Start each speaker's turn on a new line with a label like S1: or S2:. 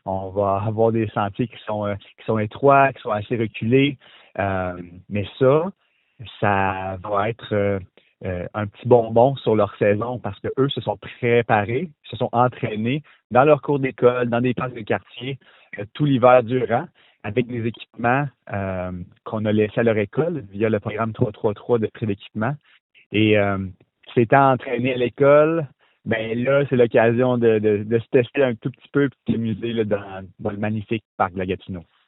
S1: On va avoir des sentiers qui sont étroits, qui sont assez reculés. Mais ça va être un petit bonbon sur leur saison parce que eux se sont préparés, se sont entraînés dans leur cours d'école, dans des parcs de quartier, tout l'hiver durant, avec des équipements qu'on a laissés à leur école via le programme 333 de prix d'équipement. Et s'étant entraîné à l'école, ben là, c'est l'occasion de se tester un tout petit peu et de s'amuser là, dans le magnifique parc de la Gatineau.